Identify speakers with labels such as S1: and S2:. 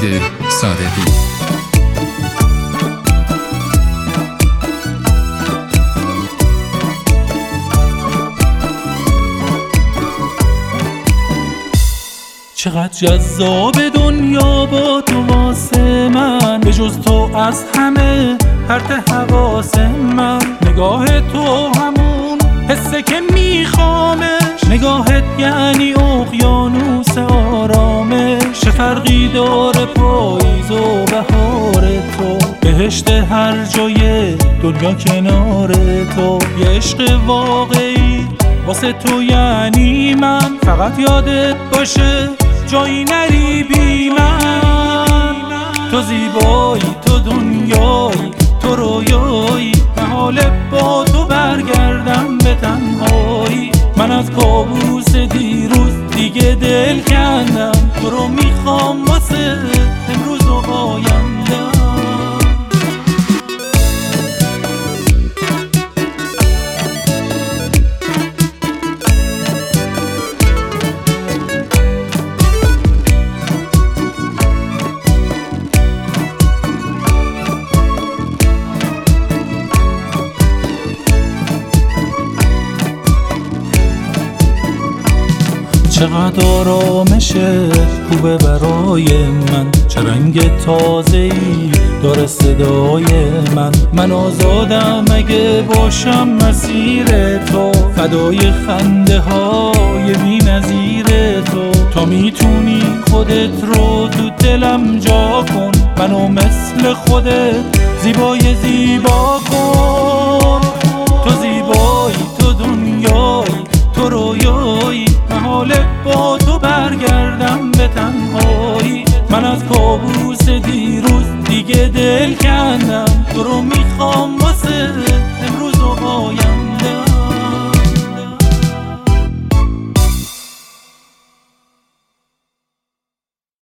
S1: وحید صادقی.
S2: چقدر جذاب دنیا با تو واسه من، به جز تو از همه پرت حواس من. نگاه تو همون حسه که میخوامش، نگاهت یعنی اقیانوس آرامش. چه فرقی داره پاییز و بهار تو، بهشت هر جای دنیا کنار تو. یه عشق واقعی واسه تو یعنی من، فقط یادت باشه جایی نری بی من. تو زیبایی، تو دنیایی، تو رویایی، محاله با تو برگردم به تنهایی. من از کابوس دیروز دیگه دل کندم، تو رو میخوام واسه امروز و آیندم. چقدر آرامشه خوبه برای من، چه رنگ تازه‌ای داره صدای من. من آزادم اگه باشم مسیر تو، فدای خنده های بی نظیر تو. تا میتونی خودت رو تو دلم جا کن، منو مثل خودت زیبای زیبا کن. تو زیبایی، تو دنیایی، تو رویایی، محاله با تو برگردم به تنهایی. من از کابوس دیروز دیگه دل کندم، تو رو میخوام واسه